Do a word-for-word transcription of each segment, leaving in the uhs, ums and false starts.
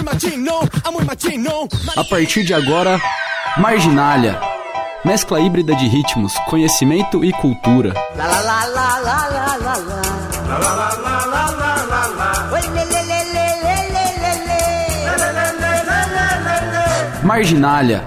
A partir de agora, Marginália. Mescla híbrida de ritmos, conhecimento e cultura. Marginália.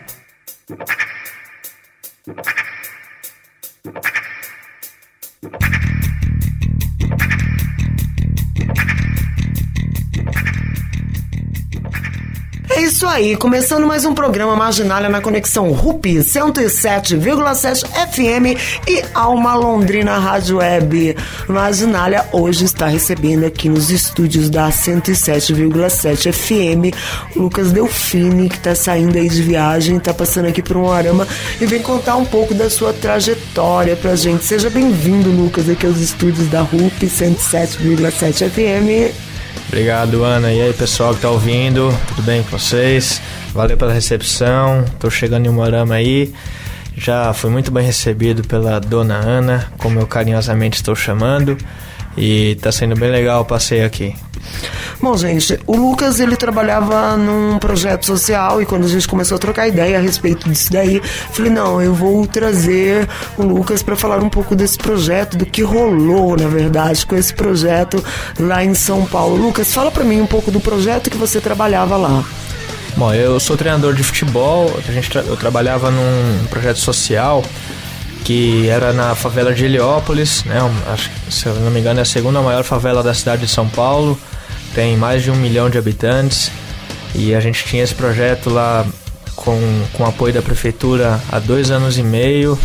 É isso aí, começando mais um programa Marginália na Conexão Rupi cento e sete vírgula sete F M e Alma Londrina Rádio Web. Marginália hoje está recebendo aqui nos estúdios da cento e sete vírgula sete F M o Lucas Delfini, que está saindo aí de viagem, está passando aqui por um arama e vem contar um pouco da sua trajetória pra gente. Seja bem-vindo, Lucas, aqui aos estúdios da Rupi cento e sete vírgula sete F M. Obrigado, Ana. E aí, pessoal que tá ouvindo, tudo bem com vocês? Valeu pela recepção, tô chegando em Umuarama aí. Já fui muito bem recebido pela Dona Ana, como eu carinhosamente estou chamando, e tá sendo bem legal o passeio aqui. Bom, gente, o Lucas, ele trabalhava num projeto social e quando a gente começou a trocar ideia a respeito disso daí, falei, não, eu vou trazer o Lucas para falar um pouco desse projeto, do que rolou, na verdade, com esse projeto lá em São Paulo. Lucas, fala para mim um pouco do projeto que você trabalhava lá. Bom, eu sou treinador de futebol, a gente tra- eu trabalhava num projeto social que era na favela de Heliópolis, né? Acho que, se eu não me engano, é a segunda maior favela da cidade de São Paulo. Tem mais de um milhão de habitantes e a gente tinha esse projeto lá com, com o apoio da prefeitura há dois anos e meio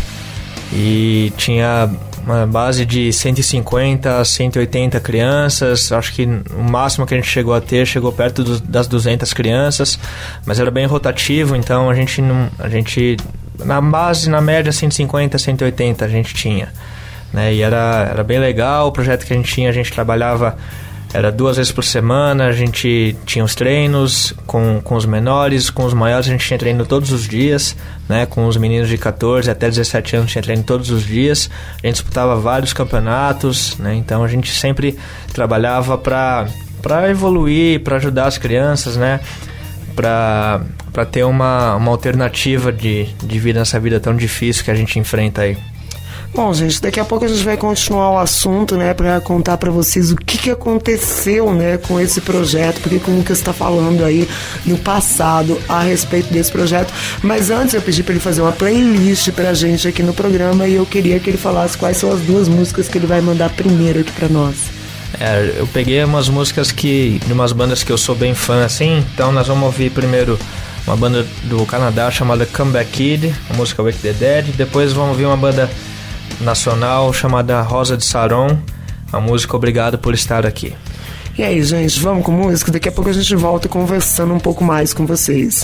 e tinha uma base de cento e cinquenta a cento e oitenta crianças. Acho que o máximo que a gente chegou a ter chegou perto do, das duzentas crianças, mas era bem rotativo, então a gente, não, a gente na base, na média, cento e cinquenta a cento e oitenta a gente tinha, né? E era, era bem legal o projeto que a gente tinha. A gente trabalhava, era duas vezes por semana, a gente tinha os treinos com, com os menores, com os maiores a gente tinha treino todos os dias, né? Com os meninos de catorze até dezessete anos tinha treino todos os dias, a gente disputava vários campeonatos, né? Então a gente sempre trabalhava para para evoluir, para ajudar as crianças, né? Para para ter uma, uma alternativa de, de vida nessa vida tão difícil que a gente enfrenta aí. Bom, gente, daqui a pouco a gente vai continuar o assunto, né, para contar para vocês o que, que aconteceu, né, com esse projeto, porque o Lucas está falando aí no passado a respeito desse projeto. Mas antes eu pedi para ele fazer uma playlist pra gente aqui no programa e eu queria que ele falasse quais são as duas músicas que ele vai mandar primeiro aqui para nós. É, eu peguei umas músicas que, de umas bandas que eu sou bem fã, assim, então nós vamos ouvir primeiro uma banda do Canadá chamada Comeback Kid, a música Wake the Dead, depois vamos ouvir uma banda nacional chamada Rosa de Saron, a música Obrigado por Estar Aqui. E aí, gente, vamos com música? Daqui a pouco a gente volta conversando um pouco mais com vocês.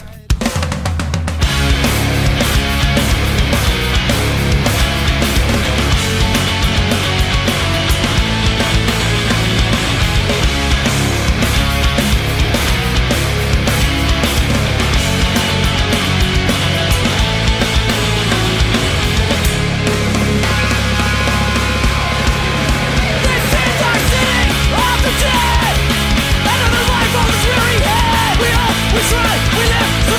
We try, we live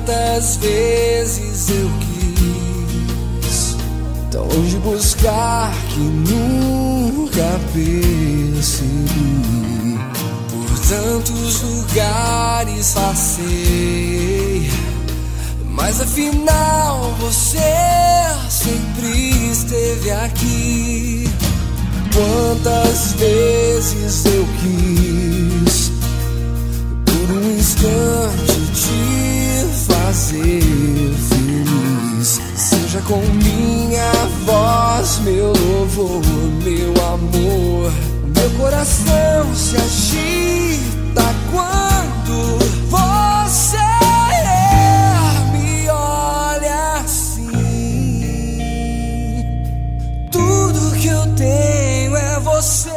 Quantas vezes eu quis tão longe buscar que nunca percebi. Por tantos lugares passei, mas afinal você sempre esteve aqui. Quantas vezes eu quis por um instante te fazer feliz. Seja com minha voz, meu louvor, meu amor. Meu coração se agita quando você me olha assim. Tudo que eu tenho é você.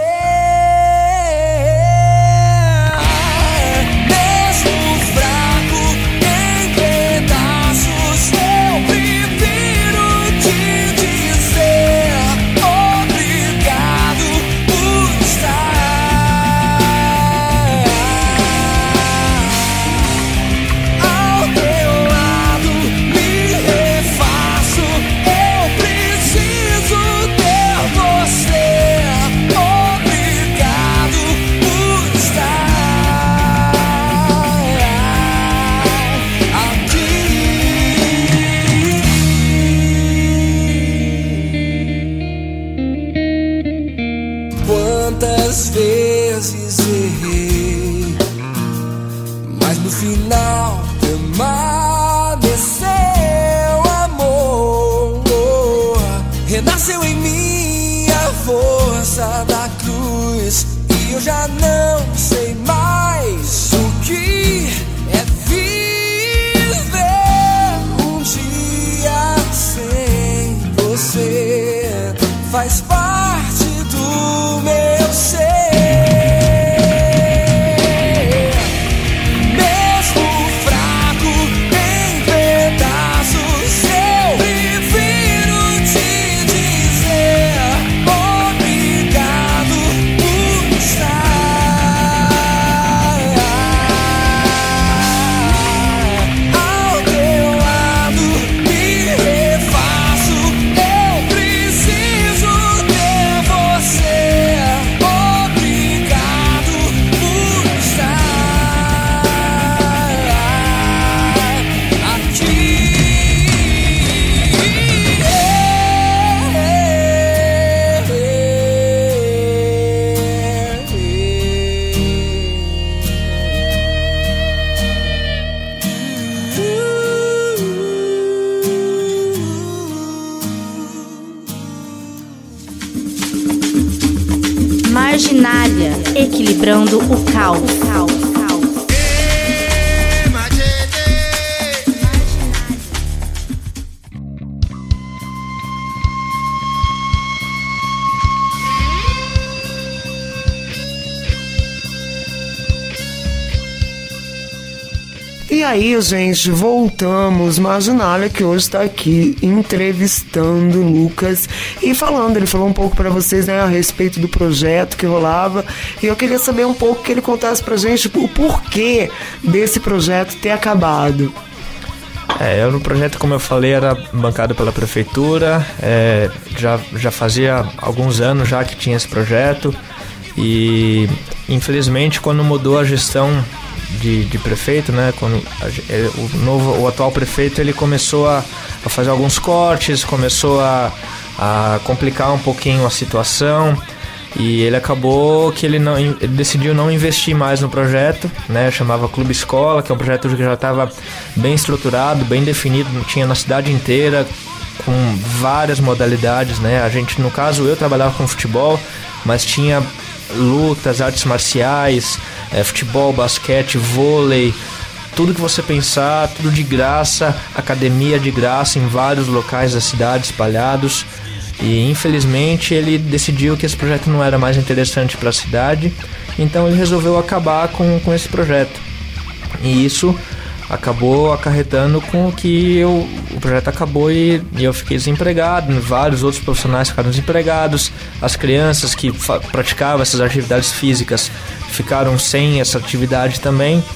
Quantas vezes errei, mas no final permaneceu amor. Renasceu em mim a força da cruz, e eu já não sei mais o que é viver um dia sem você. Faz parte do meu ser. Mesmo fraco em pedaços, eu prefiro te dizer obrigado por estar ao teu lado. Me refaço, eu preciso ter você. Marginália, equilibrando o caos. E aí, gente, voltamos. Marginália, que hoje está aqui entrevistando o Lucas e falando, ele falou um pouco para vocês, né, a respeito do projeto que rolava, e eu queria saber um pouco que ele contasse pra gente o porquê desse projeto ter acabado. É, o projeto, como eu falei, era bancado pela prefeitura, é, já, já fazia alguns anos já que tinha esse projeto, e infelizmente quando mudou a gestão De, de prefeito, né? Quando a, o novo, o atual prefeito, ele começou a, a fazer alguns cortes, começou a, a complicar um pouquinho a situação, e ele acabou que ele, não, ele decidiu não investir mais no projeto, né? Chamava Clube Escola, que é um projeto que já estava bem estruturado, bem definido, tinha na cidade inteira, com várias modalidades, né? A gente, no caso, eu trabalhava com futebol, mas tinha lutas, artes marciais, é, futebol, basquete, vôlei, tudo que você pensar, tudo de graça, academia de graça em vários locais da cidade espalhados. E infelizmente ele decidiu que esse projeto não era mais interessante para a cidade, então ele resolveu acabar com, com esse projeto. E isso acabou acarretando com que eu, o projeto acabou e, e eu fiquei desempregado, vários outros profissionais ficaram desempregados, as crianças que fa- praticavam essas atividades físicas ficaram sem essa atividade também,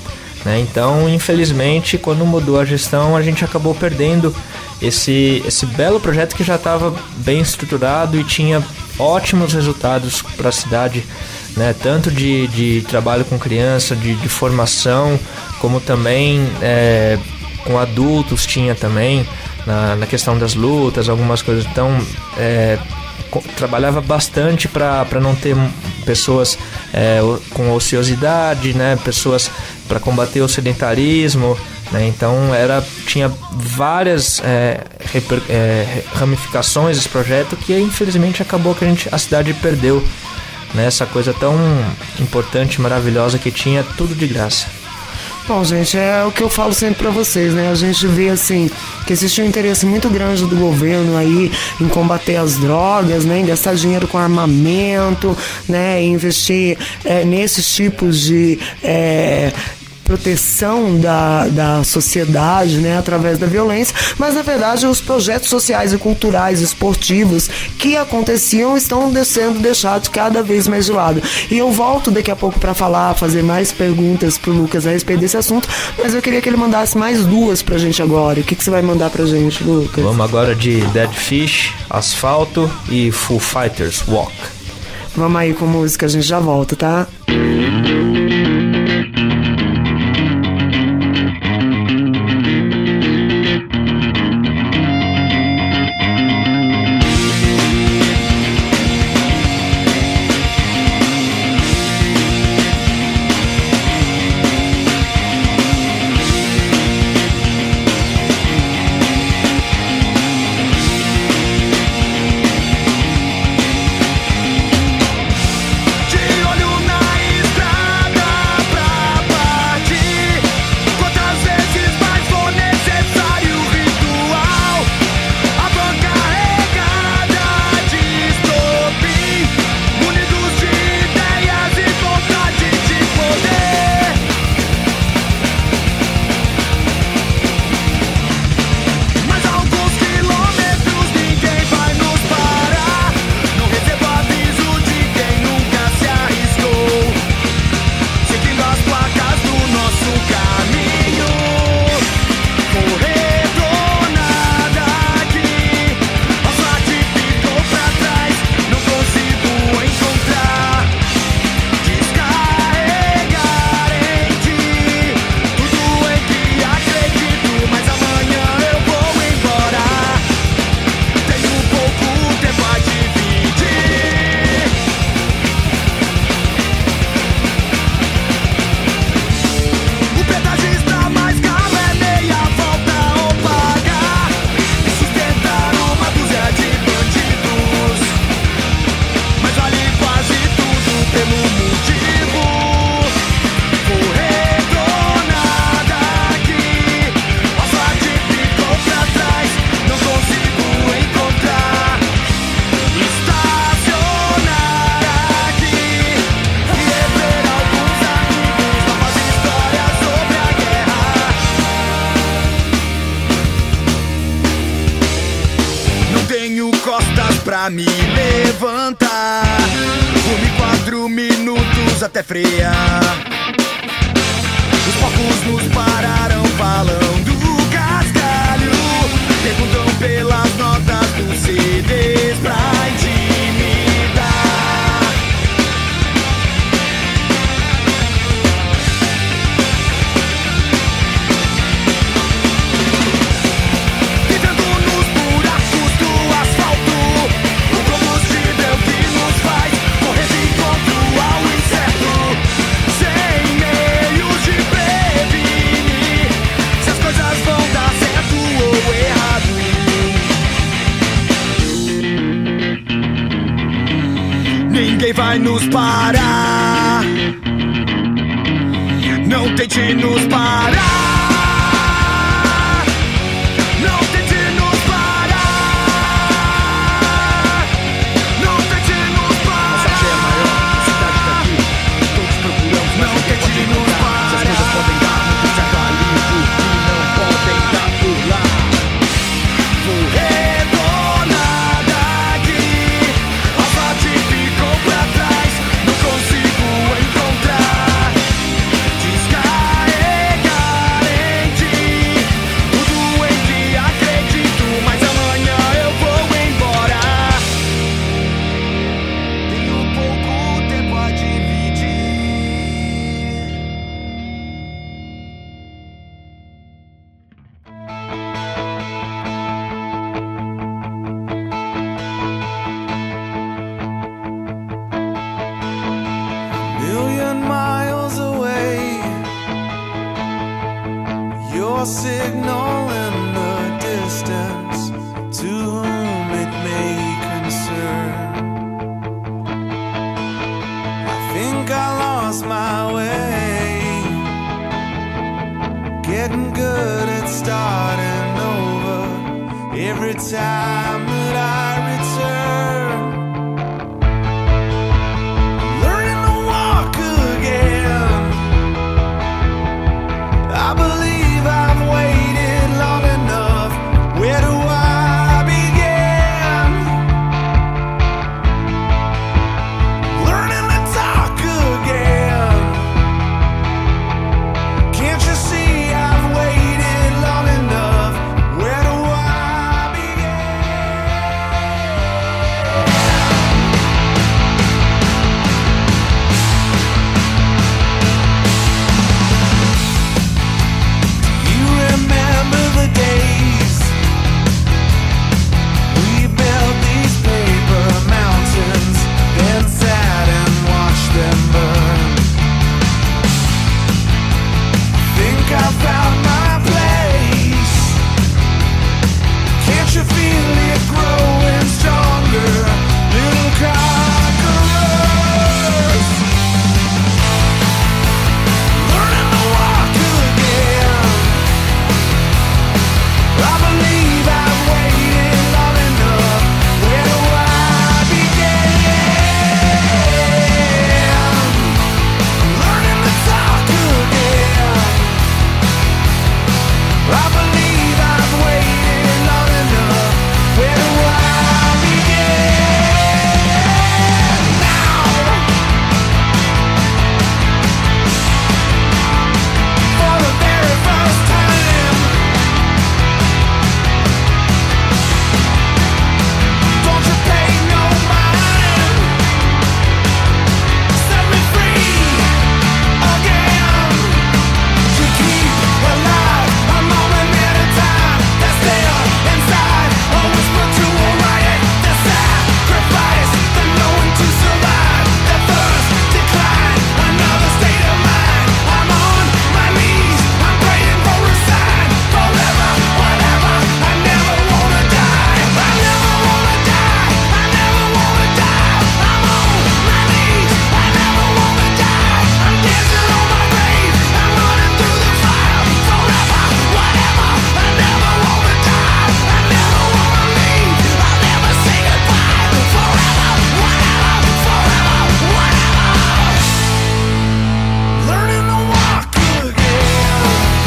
né? Então, infelizmente, quando mudou a gestão, a gente acabou perdendo esse, esse belo projeto que já estava bem estruturado e tinha ótimos resultados para a cidade, né? Tanto de, de trabalho com criança, de, de formação, como também é, com adultos tinha também, na, na questão das lutas, algumas coisas. Então, é, co- trabalhava bastante para não ter pessoas é, com ociosidade, né? Pessoas para combater o sedentarismo, né? Então, era, tinha várias é, reper, é, ramificações esse projeto que, infelizmente, acabou que a, gente, a cidade perdeu, né? Essa coisa tão importante, maravilhosa que tinha, tudo de graça. Bom, gente, é o que eu falo sempre pra vocês, né? A gente vê, assim, que existe um interesse muito grande do governo aí em combater as drogas, né? Em gastar dinheiro com armamento, né? Em investir é, nesses tipos de... É, proteção da, da sociedade, né, através da violência, mas na verdade os projetos sociais e culturais, esportivos que aconteciam estão sendo deixados cada vez mais de lado. E eu volto daqui a pouco para falar, fazer mais perguntas pro Lucas a respeito desse assunto, mas eu queria que ele mandasse mais duas pra gente agora. O que, que você vai mandar pra gente, Lucas? Vamos agora de Dead Fish, Asfalto e Foo Fighters Walk. Vamos aí com música, a gente já volta, tá? Pra me levantar, fume quatro minutos até frear. Os focos nos pararam falando cascalho, perguntam pelas notas dos C Ds pra intimidar. Vivendo nos buracos do asfalto, combustível que nos faz correr de encontro ao incerto, sem meios de prevenir se as coisas vão dar certo ou errado. Ninguém vai nos parar, não tente nos parar. Descarregar your signal in the distance, to whom it may concern. I think I lost my way, getting good at starting over every time that I return. Learning to walk again, I believe I've waited long enough. Where do I begin? Learning to talk again. Can't you see I've waited long enough? Where do I You remember the days we built these paper mountains, then sat and watched them burn? Think I found my place. Can't you feel it growing stronger, little conquerors? Learning to walk again, I believe I've waited long enough. Where do I begin? Learning to talk again, I believe I've waited long enough. Where do I begin? Now, for the very first time, don't you pay no mind. Set me free again, to keep alive a moment at a time. That's there inside, a whisper to a riot. The sacrifice, the knowing to survive. The first decline, another state of mind. I'm on my knees, I'm praying for a sign. Forever, whatever, I never wanna die. I never wanna die, I never wanna die. I'm on my knees, I never wanna die. I'm dancing on my grave, I'm running through the fire. Forever, whatever, I never wanna die. I never wanna leave, I'll never say goodbye. Forever, whatever, forever, whatever. Learning to walk again,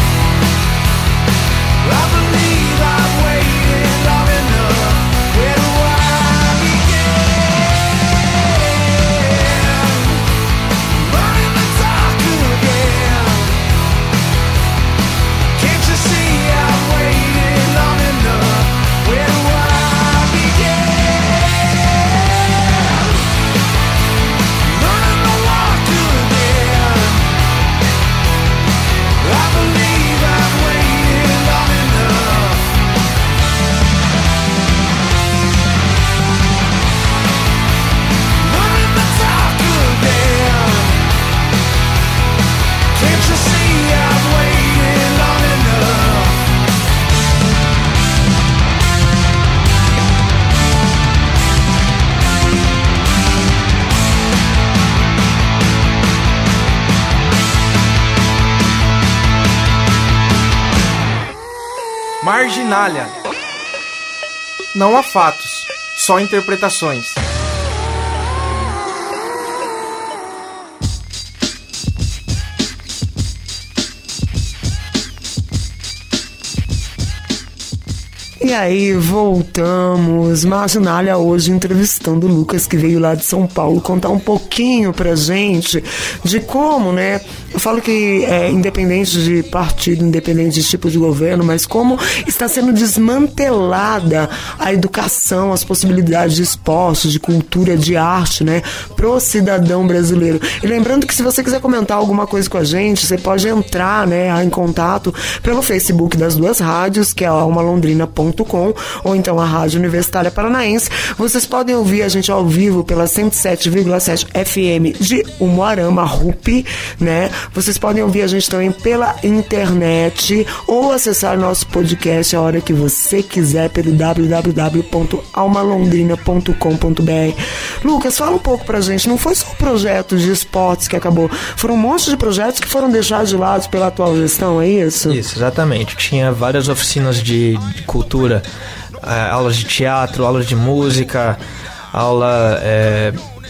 I believe I've waited long enough. Where do I begin? Learning to talk again. Can't you see I've waited long enough? Where do I begin? Learning to walk again, I believe I've waited long enough. Learning to talk again. Can't you see I've waited long enough? Marginália. Não há fatos, só interpretações. E aí, voltamos. Marginália hoje entrevistando o Lucas, que veio lá de São Paulo, contar um pouquinho pra gente de como, né? Eu falo que é independente de partido, independente de tipo de governo, mas como está sendo desmantelada a educação, as possibilidades de esporte, de cultura, de arte, né? Pro cidadão brasileiro. E lembrando que se você quiser comentar alguma coisa com a gente, você pode entrar, né, em contato pelo Facebook das duas rádios, que é alma londrina ponto com, ou então a Rádio Universitária Paranaense. Vocês podem ouvir a gente ao vivo pela cento e sete vírgula sete F M de Umuarama, R U P, né? Vocês podem ouvir a gente também pela internet ou acessar nosso podcast a hora que você quiser pelo w w w ponto alma londrina ponto com ponto b r. Lucas, fala um pouco pra gente. Não foi só o projeto de esportes que acabou. Foram um monte de projetos que foram deixados de lado pela atual gestão, é isso? Isso, exatamente. Tinha várias oficinas de, de cultura, uh, aulas de teatro, aulas de música, aula é,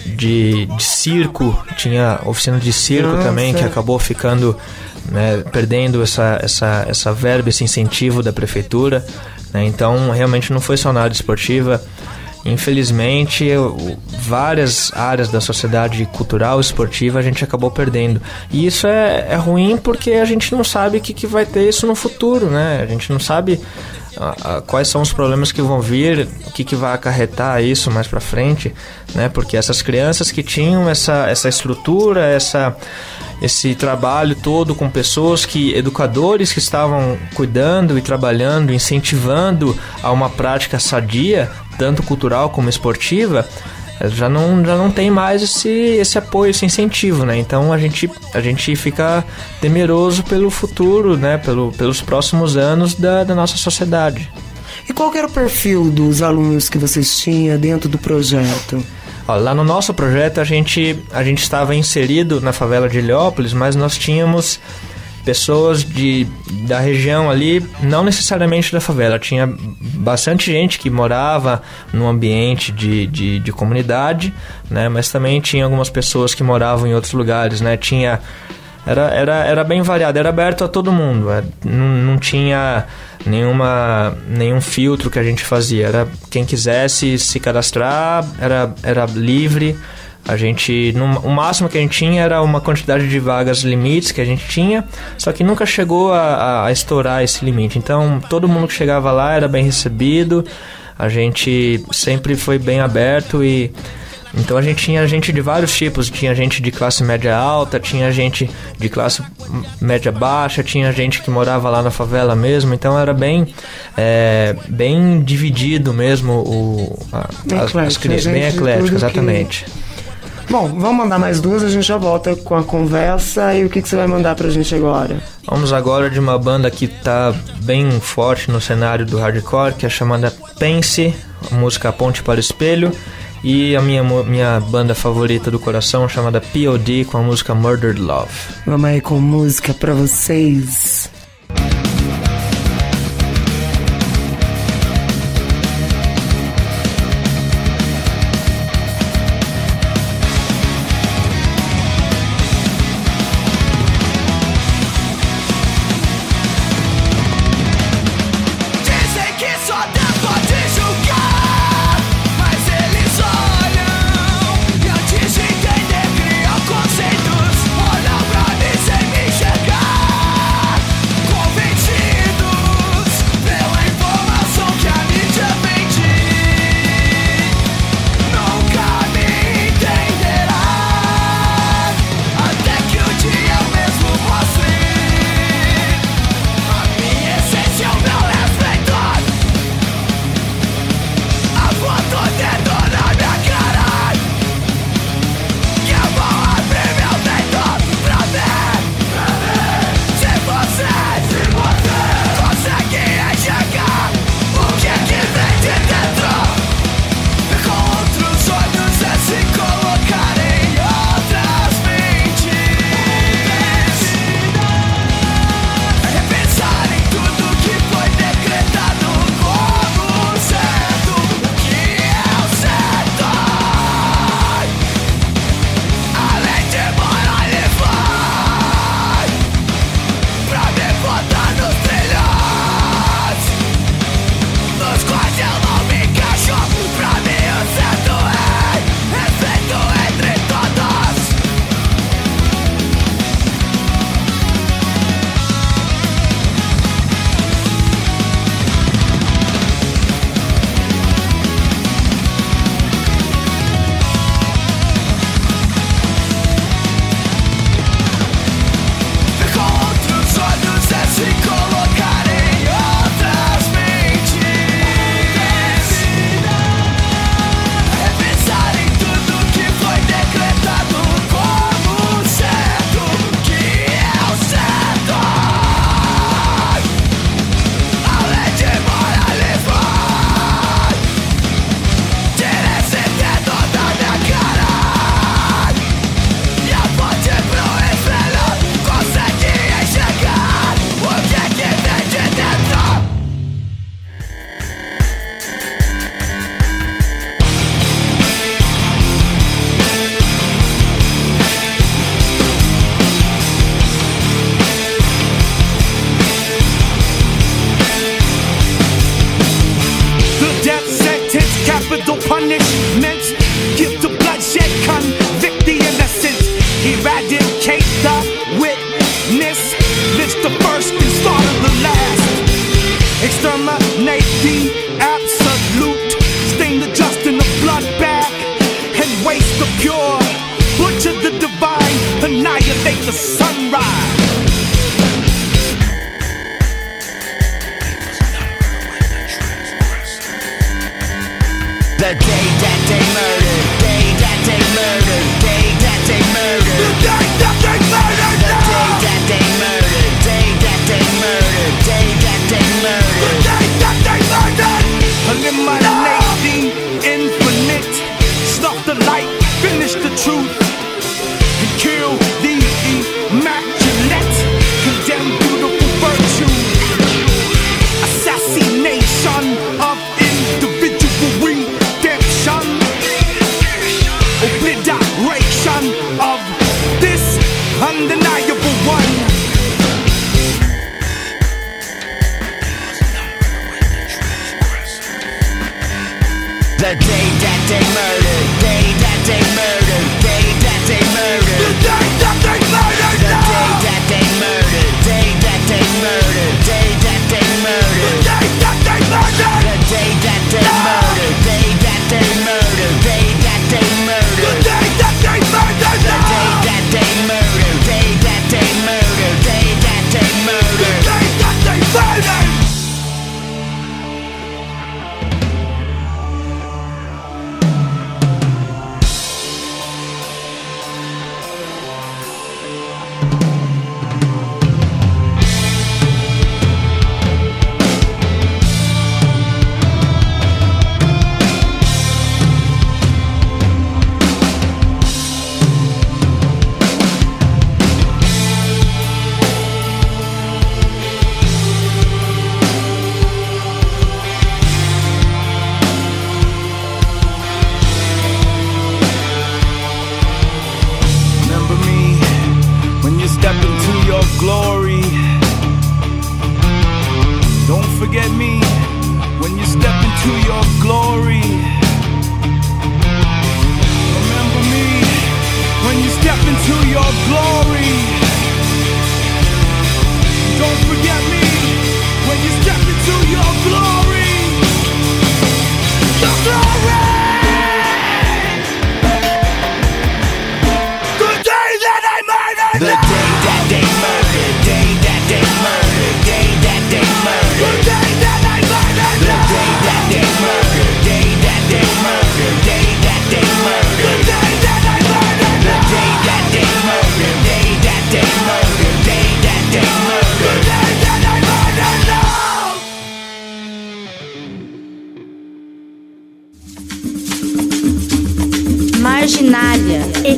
de, de circo. Tinha oficina de circo Nossa. também, que acabou ficando, né, perdendo essa, essa, essa verba, esse incentivo da prefeitura, né? Então, realmente não foi só na área esportiva. Infelizmente, eu, várias áreas da sociedade cultural e esportiva a gente acabou perdendo. E isso é, é ruim porque a gente não sabe o que, que vai ter isso no futuro, né? A gente não sabe a, a, quais são os problemas que vão vir, o que, que vai acarretar isso mais pra frente, né? Porque essas crianças que tinham essa, essa estrutura, essa, esse trabalho todo com pessoas que, educadores que estavam cuidando e trabalhando, incentivando a uma prática sadia, tanto cultural como esportiva, já não, já não tem mais esse, esse apoio, esse incentivo, né? Então a gente, a gente fica temeroso pelo futuro, né? Pelo, pelos próximos anos da, da nossa sociedade. E qual que era o perfil dos alunos que vocês tinham dentro do projeto? Ó, lá no nosso projeto a gente, a gente estava inserido na favela de Heliópolis, mas nós tínhamos pessoas de, da região ali, não necessariamente da favela. Tinha bastante gente que morava num ambiente de, de, de comunidade, né? Mas também tinha algumas pessoas que moravam em outros lugares, né? Tinha, era, era, era bem variado, era aberto a todo mundo, é, não, não tinha nenhuma, nenhum filtro que a gente fazia. Era quem quisesse se cadastrar, era, era livre. A gente, no, o máximo que a gente tinha era uma quantidade de vagas limites que a gente tinha, só que nunca chegou a, a, a estourar esse limite. Então, todo mundo que chegava lá era bem recebido, a gente sempre foi bem aberto e... Então a gente tinha gente de vários tipos, tinha gente de classe média alta, tinha gente de classe média baixa, tinha gente que morava lá na favela mesmo, então era bem, é, bem dividido mesmo, o, a, bem as, as crianças, bem eclético, exatamente. Que... Bom, vamos mandar mais duas, a gente já volta com a conversa. E o que, que você vai mandar pra gente agora? Vamos agora de uma banda que tá bem forte no cenário do hardcore, que é chamada Pense, a música Ponte para o Espelho. E a minha, minha banda favorita do coração, chamada P O D, com a música Murdered Love. Vamos aí com música pra vocês. Conceitos olham pra mim sem me enxergar.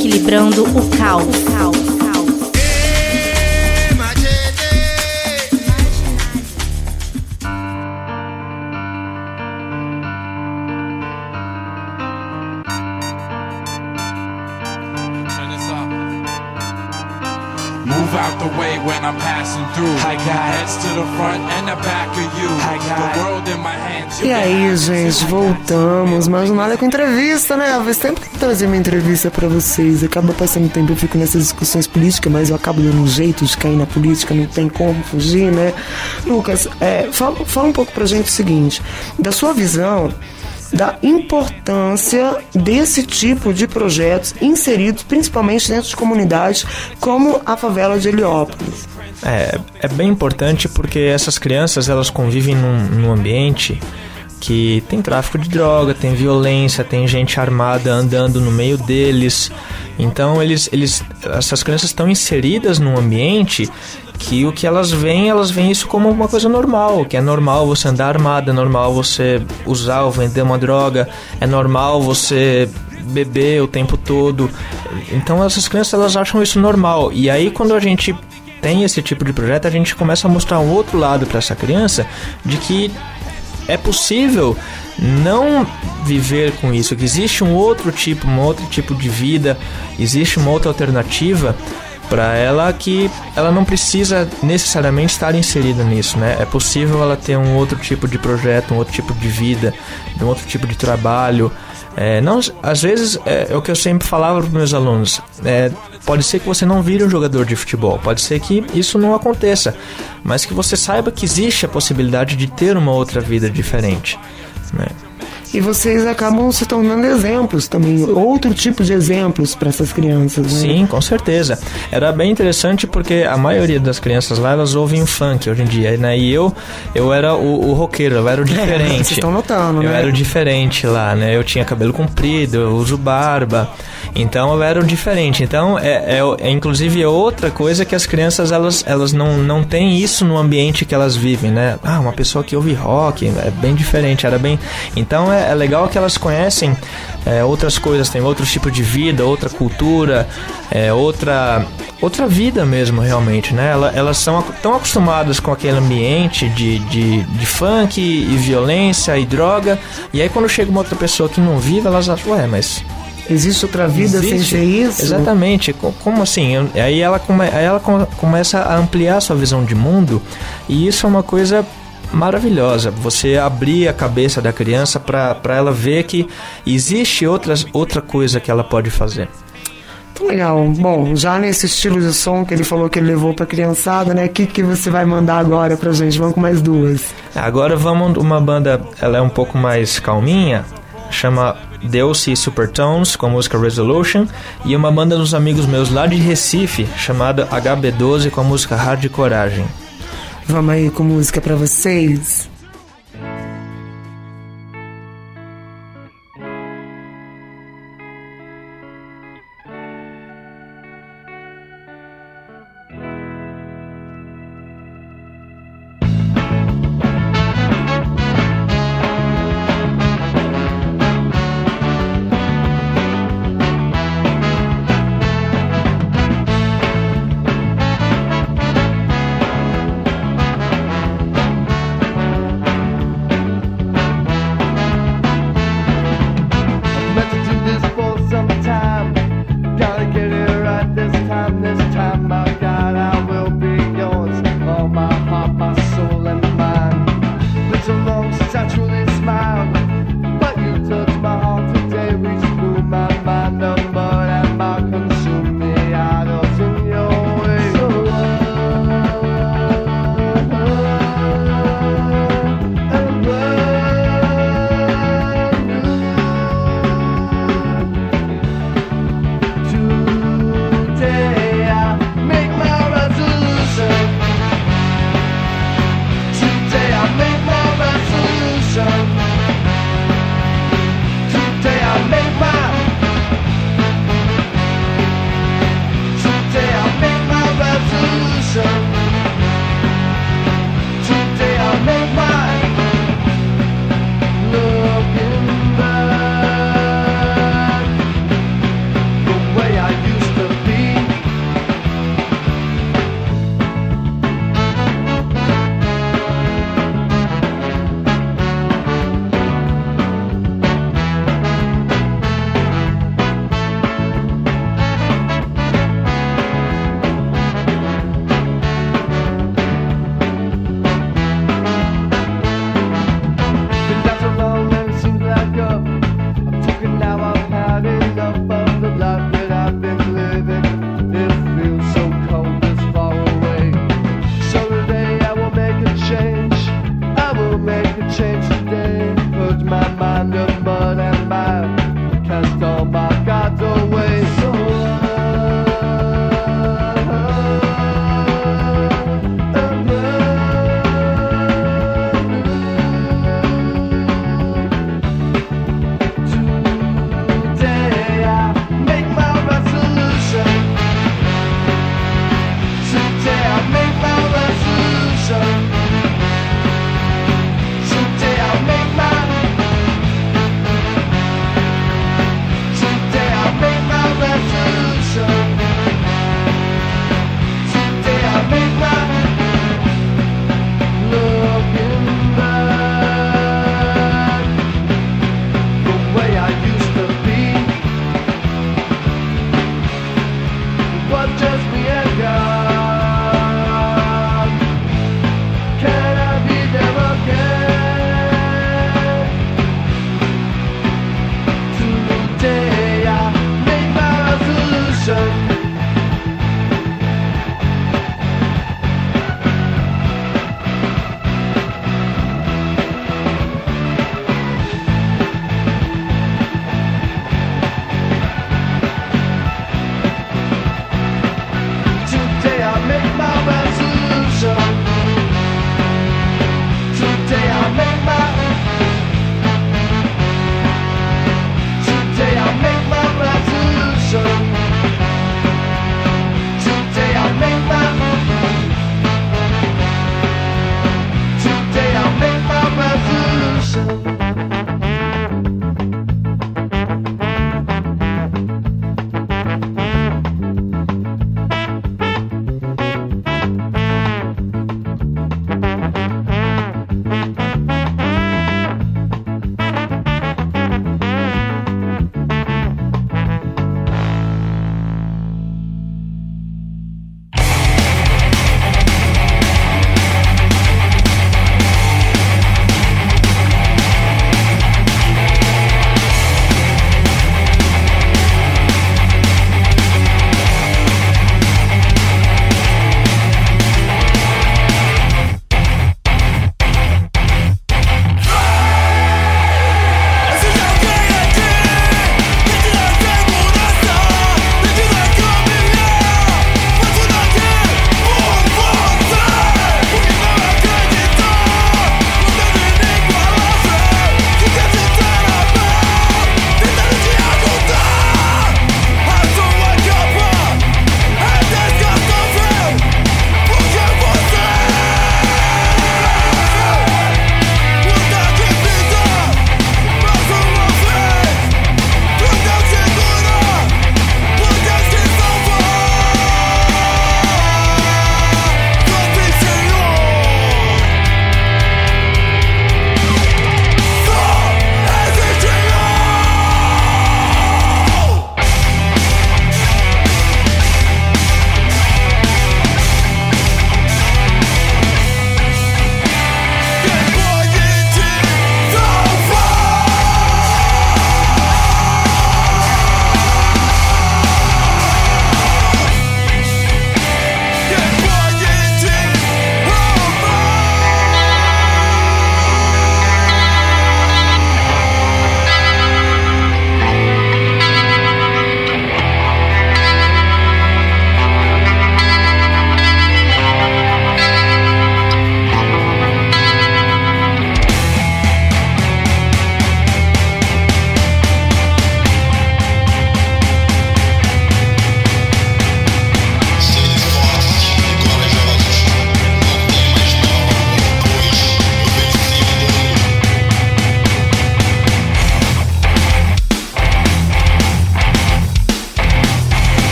Equilibrando o caos. Move out the way when I'm passing through. I got heads to the front and the back of you. I got the world in my hands. E aí, gente, voltamos. Marginalha com entrevista, né? Faz tempo que eu trazer uma entrevista pra vocês. Acaba passando tempo, eu fico nessas discussões políticas, mas eu acabo dando um jeito de cair na política, não tem como fugir, né? Lucas, é, fala, fala um pouco pra gente o seguinte, da sua visão da importância desse tipo de projetos inseridos principalmente dentro de comunidades como a favela de Heliópolis. É, é bem importante porque essas crianças, elas convivem num, num ambiente que tem tráfico de droga, tem violência, tem gente armada andando no meio deles. Então eles, eles, essas crianças estão inseridas num ambiente que o que elas veem, elas veem isso como uma coisa normal, que é normal você andar armado, é normal você usar ou vender uma droga, é normal você beber o tempo todo. Então essas crianças, elas acham isso normal. E aí quando a gente tem esse tipo de projeto, a gente começa a mostrar um outro lado para essa criança, de que é possível não viver com isso, que existe um outro tipo, um outro tipo de vida, existe uma outra alternativa para ela, que ela não precisa necessariamente estar inserida nisso, né? É possível ela ter um outro tipo de projeto, um outro tipo de vida, um outro tipo de trabalho. É, não, às vezes, é, é o que eu sempre falava para os meus alunos, é, pode ser que você não vire um jogador de futebol, pode ser que isso não aconteça, mas que você saiba que existe a possibilidade de ter uma outra vida diferente, né? E vocês acabam se tornando exemplos também, outro tipo de exemplos para essas crianças, né? Sim, com certeza. Era bem interessante porque a maioria das crianças lá, elas ouvem funk hoje em dia, né? E eu, eu era o, o roqueiro, eu era o diferente. É, vocês estão notando, eu né? era o diferente lá, né? Eu tinha cabelo comprido, eu uso barba, então eu era o diferente. Então, é, é, é inclusive outra coisa que as crianças, elas, elas não, não têm isso no ambiente que elas vivem, né? Ah, uma pessoa que ouve rock, é bem diferente, era bem... Então, é É legal que elas conhecem é, outras coisas, tem outro tipo de vida, outra cultura, é, outra, outra vida mesmo, realmente, né? Elas, elas são tão acostumadas com aquele ambiente de, de, de funk e violência e droga, e aí quando chega uma outra pessoa que não vive, elas acham, ué, mas... Existe outra vida Existe? sem ser isso? Exatamente. Como assim? Eu, aí ela, come, aí ela come, começa a ampliar a sua visão de mundo, e isso é uma coisa maravilhosa, você abrir a cabeça da criança para ela ver que existe outras, outra coisa que ela pode fazer. Muito legal. Bom, já nesse estilo de som que ele falou que ele levou pra criançada, né? O que, que você vai mandar agora pra gente? Vamos com mais duas. Agora vamos uma banda, ela é um pouco mais calminha, chama Delcy Supertones, com a música Resolution, e uma banda dos amigos meus lá de Recife, chamada H B doze, com a música Hard Coragem. Vamos aí com música pra vocês.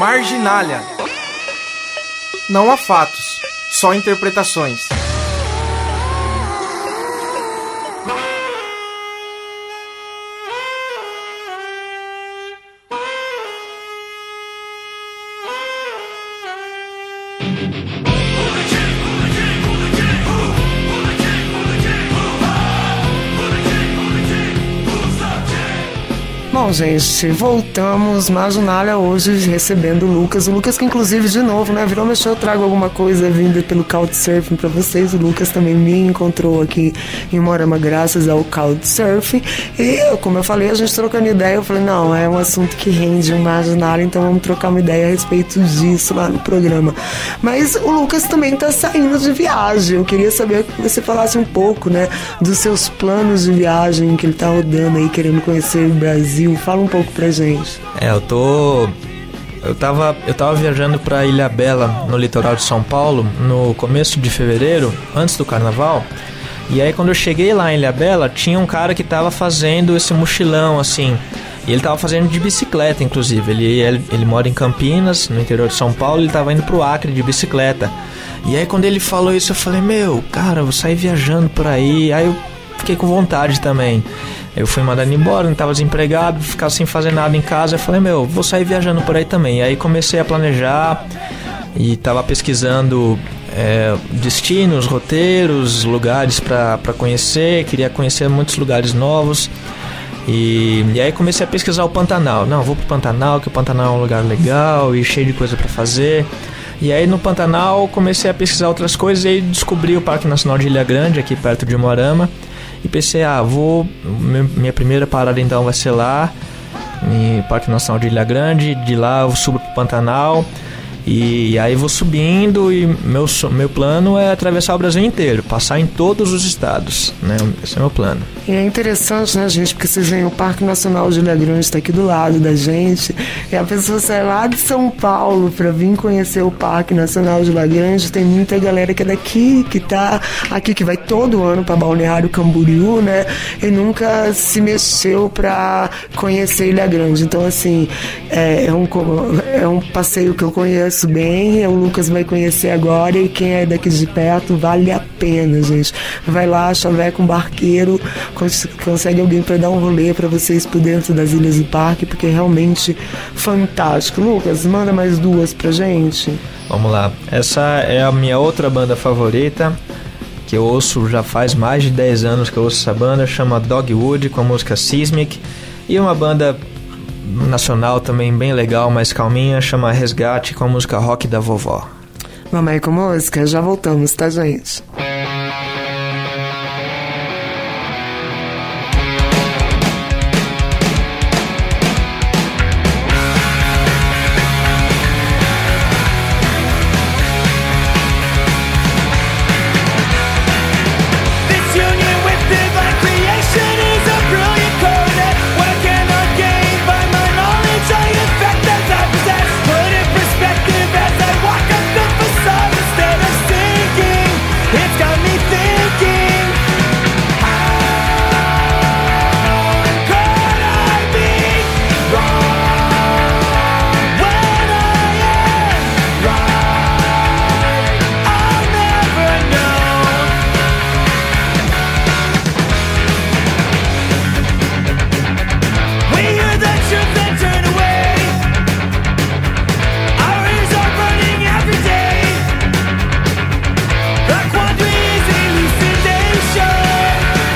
Marginália. Não há fatos, só interpretações. Bom, gente, voltamos. Marginália hoje recebendo o Lucas. O Lucas que, inclusive, de novo, né? Virou mexer, eu trago alguma coisa vinda pelo Couchsurfing pra vocês. O Lucas também me encontrou aqui em Moarama graças ao Couchsurfing. E, como eu falei, a gente trocando ideia. Eu falei, não, é um assunto que rende um Marginália, então vamos trocar uma ideia a respeito disso lá no programa. Mas o Lucas também tá saindo de viagem. Eu queria saber que você falasse um pouco, né? Dos seus planos de viagem que ele tá rodando aí, querendo conhecer o Brasil. Fala um pouco pra gente. É, eu tô... Eu tava, eu tava viajando pra Ilhabela, no litoral de São Paulo, no começo de fevereiro, antes do carnaval. E aí quando eu cheguei lá em Ilhabela, tinha um cara que tava fazendo esse mochilão, assim. E ele tava fazendo de bicicleta, inclusive. Ele, ele, ele mora em Campinas, no interior de São Paulo, e ele tava indo pro Acre de bicicleta. E aí quando ele falou isso, eu falei, meu, cara, eu vou sair viajando por aí. Aí eu fiquei com vontade também. Eu fui mandado embora, não estava desempregado, ficava sem fazer nada em casa. Eu falei, meu, vou sair viajando por aí também. E aí comecei a planejar e estava pesquisando é, destinos, roteiros, lugares para conhecer. Queria conhecer muitos lugares novos. E, e aí comecei a pesquisar o Pantanal. Não, vou pro Pantanal, que o Pantanal é um lugar legal e cheio de coisa para fazer. E aí no Pantanal comecei a pesquisar outras coisas e aí descobri o Parque Nacional de Ilha Grande, aqui perto de Moarama. E pensei, ah, vou... Minha primeira parada então vai ser lá, no Parque Nacional de Ilha Grande. De lá eu subo pro Pantanal. E aí vou subindo e meu, meu plano é atravessar o Brasil inteiro, passar em todos os estados, né? Esse é o meu plano. E é interessante, né, gente, porque vocês veem o Parque Nacional de Ilha Grande está aqui do lado da gente, e a pessoa sai lá de São Paulo para vir conhecer o Parque Nacional de Ilha Grande. Tem muita galera que é daqui, que tá aqui, que vai todo ano para Balneário Camboriú, né, e nunca se mexeu para conhecer Ilha Grande. Então, assim, é, é, um, é um passeio que eu conheço bem, o Lucas vai conhecer agora, e quem é daqui de perto, vale a pena, gente. Vai lá, chaveca um barqueiro, cons- consegue alguém para dar um rolê para vocês por dentro das ilhas do parque, porque é realmente fantástico. Lucas, manda mais duas pra gente. Vamos lá. Essa é a minha outra banda favorita, que eu ouço já faz mais de dez anos que eu ouço essa banda, chama Dogwood, com a música Seismic. E uma banda nacional também bem legal, mais calminha, chama Resgate, com a música Rock da Vovó. Vamos aí com música? Já voltamos, tá, gente? This union with divine creation is a brilliant code. What I cannot gain by my knowledge, I affect as I possess. Put in perspective as I walk up the facade instead of sinking. It's got me thinking. How could I be wrong when I am right? I'll never know. We hear the truth and turn away. Our ears are burning every day. The quandary is elucidation.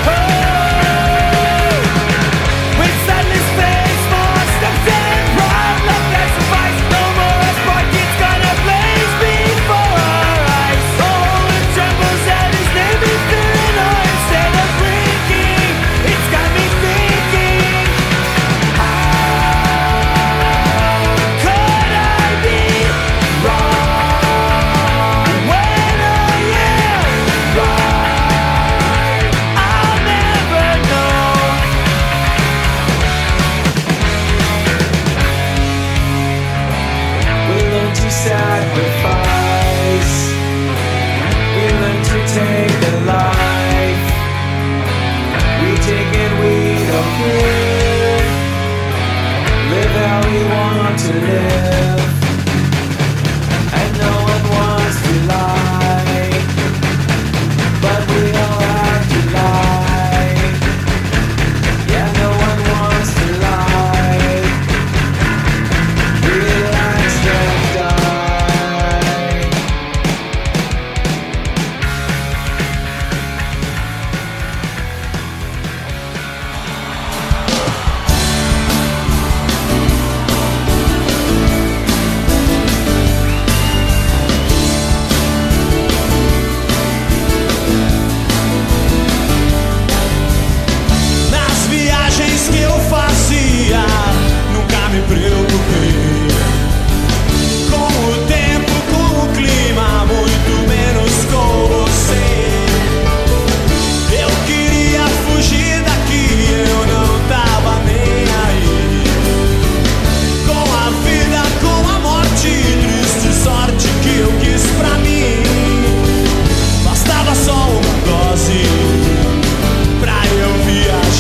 Oh, with sadness face, more steps and pride. Let that suffice. No more as spark, it's gonna blaze before our eyes. Oh, it trembles at his name, be fearing or instead of blinking. It's got me thinking. Could I be wrong when I am right? I'll never know. We learn to sacrifice. We learn to take the life. We take it, we don't care. Live how we want to live.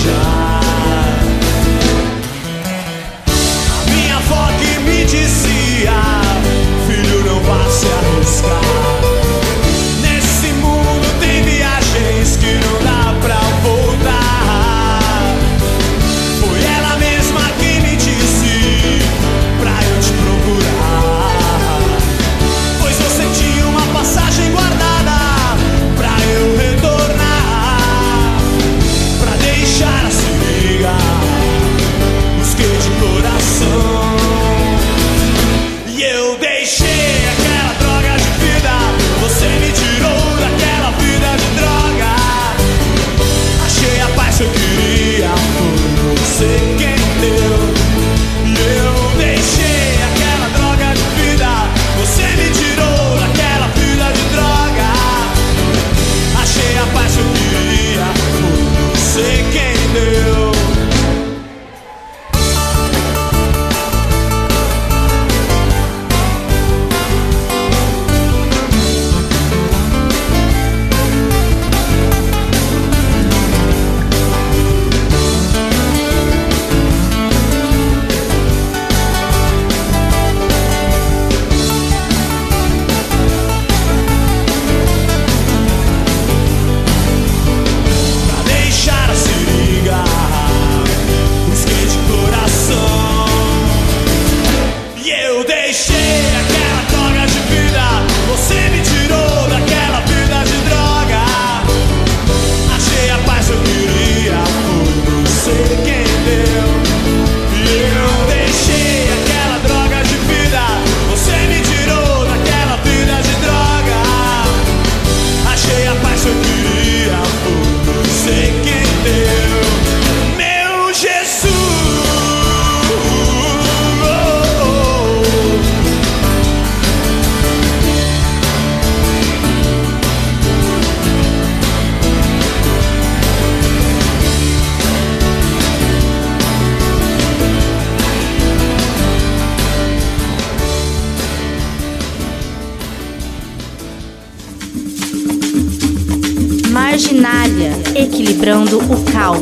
deixar. A minha avó que me dizia: filho, não vá se arriscar. Nesse mundo tem viagens que não dá pra voltar. Foi ela mesma que me disse pra eu te procurar, pois você tinha uma passagem guardada pra eu retornar, pra deixar a seringa. Busquei de coração e eu deixei aquela droga de vida. Você me tirou daquela vida de droga. Achei a paz que eu queria, foi você quem deu. E eu deixei aquela droga de vida. Você me tirou daquela vida de droga. Achei a paz que eu queria, foi você quem deu. Pra deixar a seringa, busquei de coração. E eu deixei aquela droga de vida. Você me tirou daquela vida de droga. Achei a paz que eu queria, foi você quem deu. E eu deixei aquela droga de vida. Você me tirou daquela vida de droga. Achei a paz que eu queria, foi você quem deu. Meu Jesus, oh, oh. Marginália, equilibrando o caos.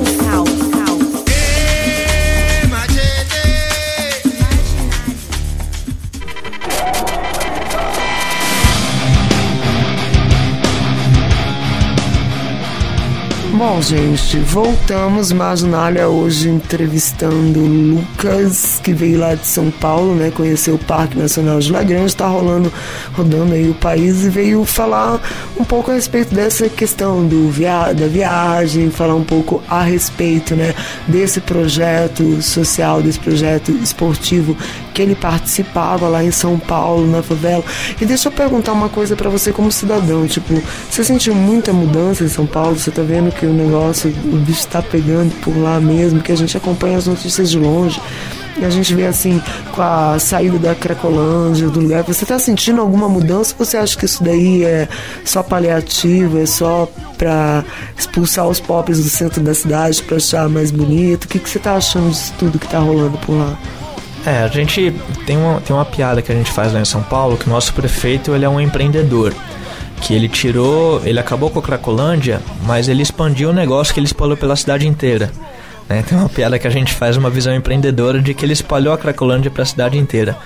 Bom, gente, voltamos. Marginália hoje entrevistando o Lucas, que veio lá de São Paulo, né? Conheceu o Parque Nacional de Lagrange, tá rolando, rodando aí o país e veio falar um pouco a respeito dessa questão do via- da viagem, falar um pouco a respeito, né? Desse projeto social, desse projeto esportivo que ele participava lá em São Paulo, na favela. E deixa eu perguntar uma coisa pra você como cidadão, tipo, você sentiu muita mudança em São Paulo? Você tá vendo que o negócio, o bicho tá pegando por lá mesmo, que a gente acompanha as notícias de longe e a gente vê assim, com a saída da Cracolândia, do lugar, você tá sentindo alguma mudança ou você acha que isso daí é só paliativo, é só pra expulsar os pobres do centro da cidade, pra achar mais bonito? O que, que você tá achando disso tudo que tá rolando por lá? É, a gente tem uma, tem uma piada que a gente faz lá em São Paulo, que o nosso prefeito, ele é um empreendedor, que ele tirou, ele acabou com a Cracolândia, mas ele expandiu o negócio que ele espalhou pela cidade inteira, né? Tem uma piada que a gente faz, uma visão empreendedora de que ele espalhou a Cracolândia para a cidade inteira,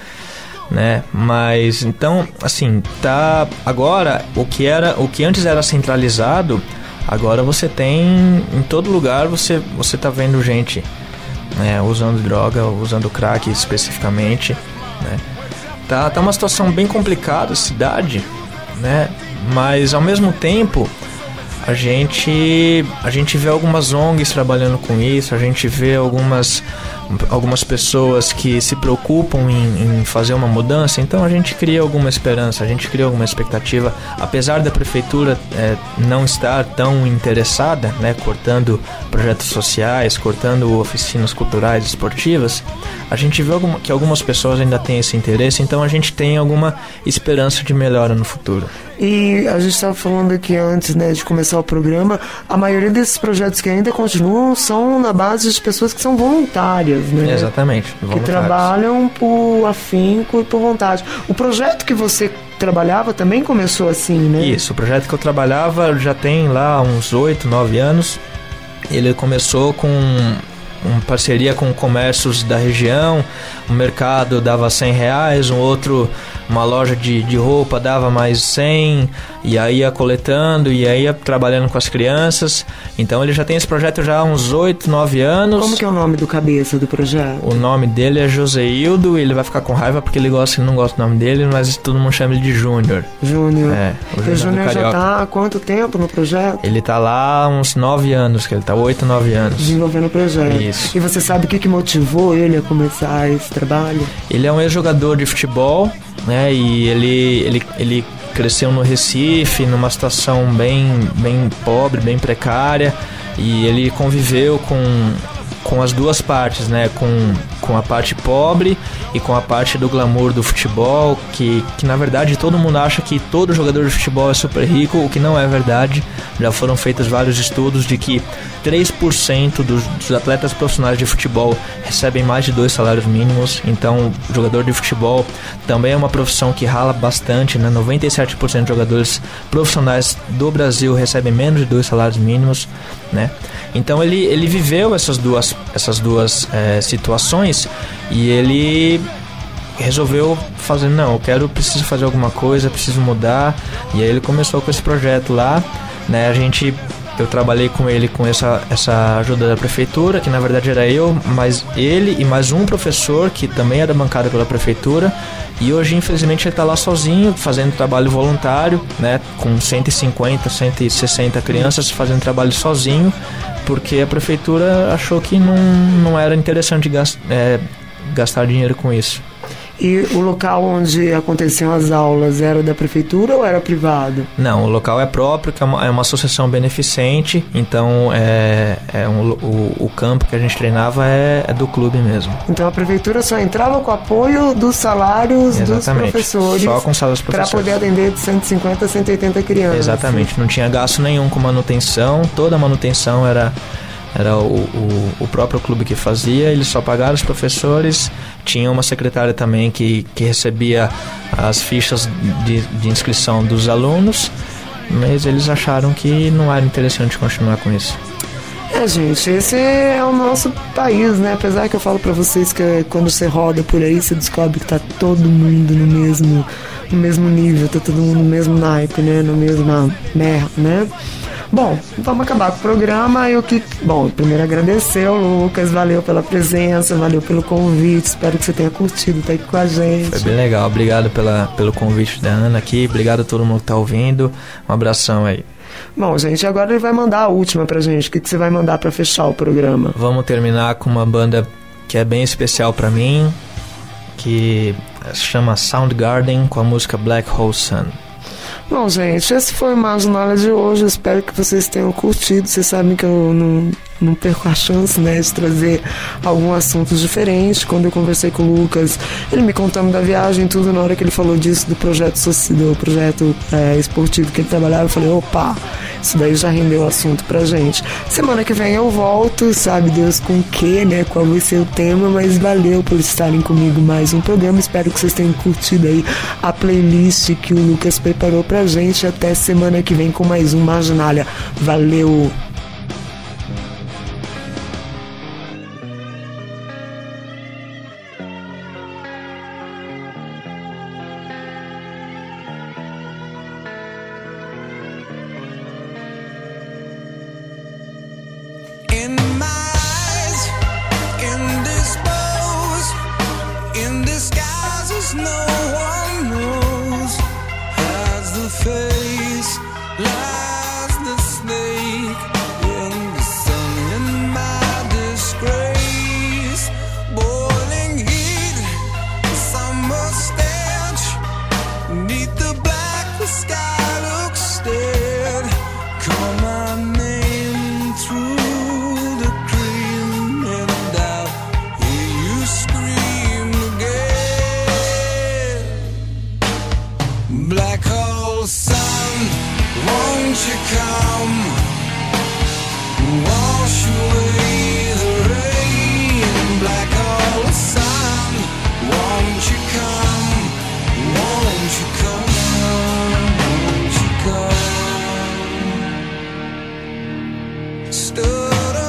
né? Mas então, assim, tá agora o que era, o que antes era centralizado, agora você tem em todo lugar, você você tá vendo gente, né, usando droga, usando crack especificamente, né? Tá, tá uma situação bem complicada a cidade, né? Mas ao mesmo tempo a gente a gente vê algumas O N Gs trabalhando com isso, a gente vê algumas algumas pessoas que se preocupam em, em fazer uma mudança, então a gente cria alguma esperança, a gente cria alguma expectativa, apesar da prefeitura é, não estar tão interessada, né, cortando projetos sociais, cortando oficinas culturais, esportivas, a gente vê alguma, que algumas pessoas ainda têm esse interesse, então a gente tem alguma esperança de melhora no futuro. E a gente estava falando aqui antes, né, de começar o programa, a maioria desses projetos que ainda continuam são na base de pessoas que são voluntárias, né? Exatamente. Que voluntários. trabalham por afinco e por vontade. O projeto que você trabalhava também começou assim, né? Isso, o projeto que eu trabalhava já tem lá uns oito, nove anos. Ele começou com uma parceria com comércios da região. O mercado dava cem reais, um outro, uma loja de, de roupa dava mais cem, e aí ia coletando, e aí ia trabalhando com as crianças. Então ele já tem esse projeto já há uns oito, nove anos. Como que é o nome do cabeça do projeto? O nome dele é Joseildo, ele vai ficar com raiva porque ele gosta, ele não gosta do nome dele, mas todo mundo chama ele de Júnior. Júnior. É, o E o Júnior do Júnior já Carioca. tá há quanto tempo no projeto? Ele tá lá há uns nove anos, que ele tá oito, nove anos. Desenvolvendo o projeto. Isso. E você sabe o que, que motivou ele a começar esse trabalho? Ele é um ex-jogador de futebol, né? E ele, ele, ele cresceu no Recife, numa situação bem, bem pobre, bem precária. E ele conviveu com, com as duas partes, né? Com, com a parte pobre e com a parte do glamour do futebol, que, que na verdade todo mundo acha que todo jogador de futebol é super rico, o que não é verdade. Já foram feitos vários estudos de que três por cento dos, dos atletas profissionais de futebol recebem mais de dois salários mínimos. Então, jogador de futebol também é uma profissão que rala bastante, né? noventa e sete por cento de jogadores profissionais do Brasil recebem menos de dois salários mínimos, né? Então, ele, ele viveu essas duas, essas duas é, situações, e ele resolveu fazer, não, eu quero, preciso fazer alguma coisa, preciso mudar. E aí ele começou com esse projeto lá, né? A gente... Eu trabalhei com ele com essa, essa ajuda da prefeitura, que na verdade era eu, mas ele e mais um professor que também era bancado pela prefeitura. E hoje, infelizmente, ele está lá sozinho, fazendo trabalho voluntário, né, com cento e cinquenta, cento e sessenta crianças, fazendo trabalho sozinho, porque a prefeitura achou que não, não era interessante gast, é, gastar dinheiro com isso. E o local onde aconteciam as aulas era da prefeitura ou era privado? Não, o local é próprio, que é uma, é uma associação beneficente, então é, é um, o, o campo que a gente treinava é, é do clube mesmo. Então a prefeitura só entrava com o apoio dos salários Exatamente. dos professores. Só com salários dos para professores. poder atender de cento e cinquenta a cento e oitenta crianças. Exatamente, não tinha gasto nenhum com manutenção, toda a manutenção era... Era o, o, o próprio clube que fazia, eles só pagaram os professores. Tinha uma secretária também que, que recebia as fichas de, de inscrição dos alunos, mas eles acharam que não era interessante continuar com isso. É, gente, esse é o nosso país, né? Apesar que eu falo pra vocês que quando você roda por aí, você descobre que tá todo mundo no mesmo, no mesmo nível, tá todo mundo no mesmo naipe, né? No mesmo merda, né? Bom, vamos acabar com o programa. Eu que, bom, primeiro agradecer ao Lucas, valeu pela presença, valeu pelo convite, espero que você tenha curtido estar aqui com a gente. Foi bem legal, obrigado pela, pelo convite da Ana aqui, obrigado a todo mundo que tá ouvindo, um abração aí. Bom, gente, agora ele vai mandar a última pra gente. O que, que você vai mandar pra fechar o programa? Vamos terminar com uma banda que é bem especial pra mim, que se chama Soundgarden, com a música Black Hole Sun. Bom, gente, esse foi o Marginalia de hoje. Eu espero que vocês tenham curtido. Vocês sabem que eu não, não perco a chance, né, de trazer algum assunto diferente. Quando eu conversei com o Lucas, ele me contando da viagem e tudo, na hora que ele falou disso, do projeto, do projeto é, esportivo que ele trabalhava, eu falei, opa, isso daí já rendeu assunto pra gente. Semana que vem eu volto, sabe Deus com o que, né, qual vai ser o tema, mas valeu por estarem comigo mais um programa. Espero que vocês tenham curtido aí a playlist que o Lucas preparou pra gente. Até semana que vem com mais um Marginalia. Valeu! In my eyes, indisposed, in disguises no one knows. Has the face, lies the snake in the sun. In my disgrace, boiling heat, summer stench. Neath the black, the sky looks dead. Call my name through the cream, and I'll hear you scream again. Black hole sun, won't you come? Wash away the rain. Black hole sun, won't you come? Won't you come? Won't you come? Stood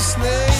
snake.